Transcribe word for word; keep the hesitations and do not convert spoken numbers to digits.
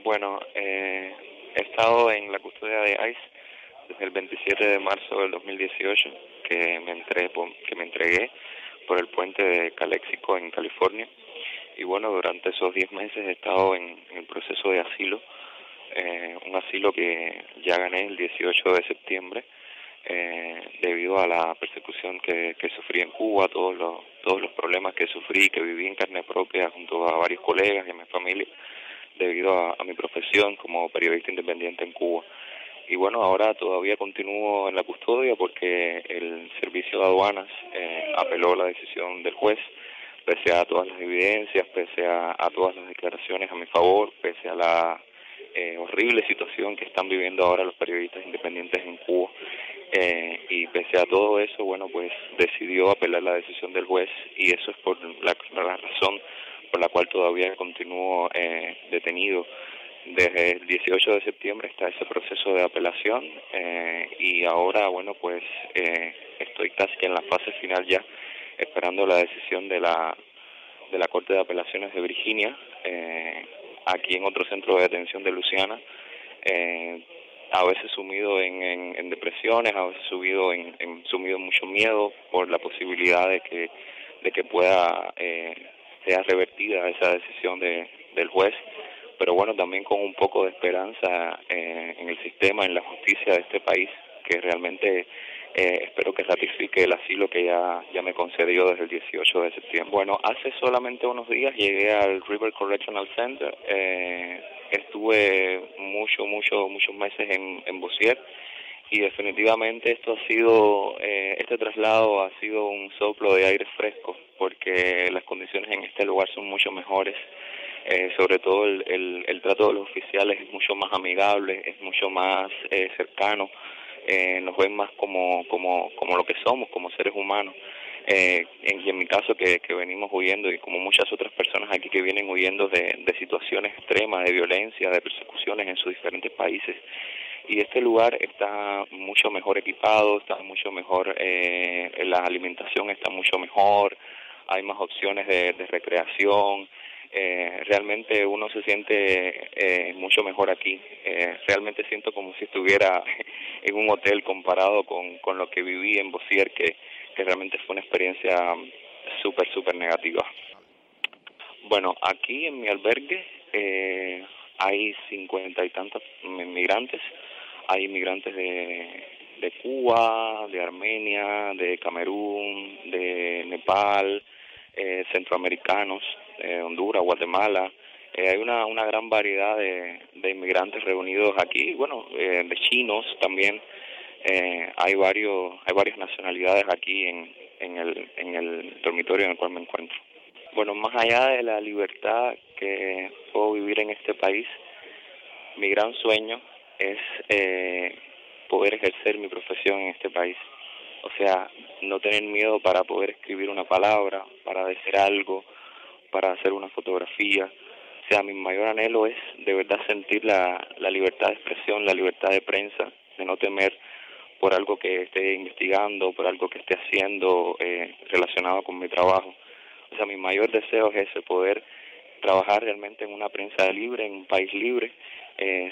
Bueno, eh, he estado en la custodia de ICE desde el veintisiete de marzo del dos mil dieciocho, que me entré, que me entregué por el puente de Calexico en California. Y bueno, durante esos diez meses he estado en, en el proceso de asilo, eh, un asilo que ya gané el dieciocho de septiembre, eh, debido a la persecución que, que sufrí en Cuba, todos los, todos los problemas que sufrí, que viví en carne propia junto a varios colegas y a mi familia, debido a, a mi profesión como periodista independiente en Cuba. Y bueno, ahora todavía continúo en la custodia porque el servicio de aduanas eh, apeló la decisión del juez, pese a todas las evidencias, pese a, a todas las declaraciones a mi favor, pese a la eh, horrible situación que están viviendo ahora los periodistas independientes en Cuba. Eh, y pese a todo eso, bueno, pues decidió apelar la decisión del juez, y eso es por la, la razón por la cual todavía continúo eh, detenido. Desde el dieciocho de septiembre está ese proceso de apelación, eh, y ahora, bueno, pues eh, estoy casi en la fase final ya, esperando la decisión de la de la Corte de Apelaciones de Virginia, eh, aquí en otro centro de detención de Luciana, eh, a veces sumido en, en, en depresiones, a veces sumido en, en, sumido en mucho miedo por la posibilidad de que de que pueda eh, sea revertida esa decisión de, del juez, pero bueno, también con un poco de esperanza eh, en el sistema, en la justicia de este país, que realmente eh, espero que ratifique el asilo que ya ya me concedió desde el dieciocho de septiembre. Bueno, hace solamente unos días llegué al River Correctional Center. Eh, estuve mucho, mucho, muchos meses en, en Bossier, y definitivamente esto ha sido, eh, este traslado ha sido un soplo de aire fresco, porque las condiciones en este lugar son mucho mejores. Eh, sobre todo el, el, el trato de los oficiales es mucho más amigable, es mucho más eh, cercano, eh, nos ven más como como como lo que somos, como seres humanos. Eh, en, y en mi caso, que, que venimos huyendo, y como muchas otras personas aquí que vienen huyendo de, de situaciones extremas, de violencia, de persecuciones en sus diferentes países. Y este lugar está mucho mejor equipado, está mucho mejor, eh, la alimentación está mucho mejor, hay más opciones de, de recreación. Eh, realmente uno se siente eh, mucho mejor aquí. Eh, realmente siento como si estuviera en un hotel comparado con, con lo que viví en Bossier, que, que realmente fue una experiencia súper, súper negativa. Bueno, aquí en mi albergue eh, hay cincuenta y tantos inmigrantes. Hay inmigrantes de, de Cuba, de Armenia, de Camerún, de Nepal, eh, centroamericanos, eh, Honduras, Guatemala. Eh, hay una, una gran variedad de, de inmigrantes reunidos aquí, bueno, eh, de chinos también. Eh, hay varios hay varias nacionalidades aquí en, en el en el dormitorio en el cual me encuentro. Bueno, más allá de la libertad que puedo vivir en este país, mi gran sueño es eh, poder ejercer mi profesión en este país. O sea, no tener miedo para poder escribir una palabra, para decir algo, para hacer una fotografía. O sea, mi mayor anhelo es de verdad sentir la, la libertad de expresión, la libertad de prensa, de no temer por algo que esté investigando, por algo que esté haciendo eh, relacionado con mi trabajo. O sea, mi mayor deseo es ese, poder trabajar realmente en una prensa libre, en un país libre, eh,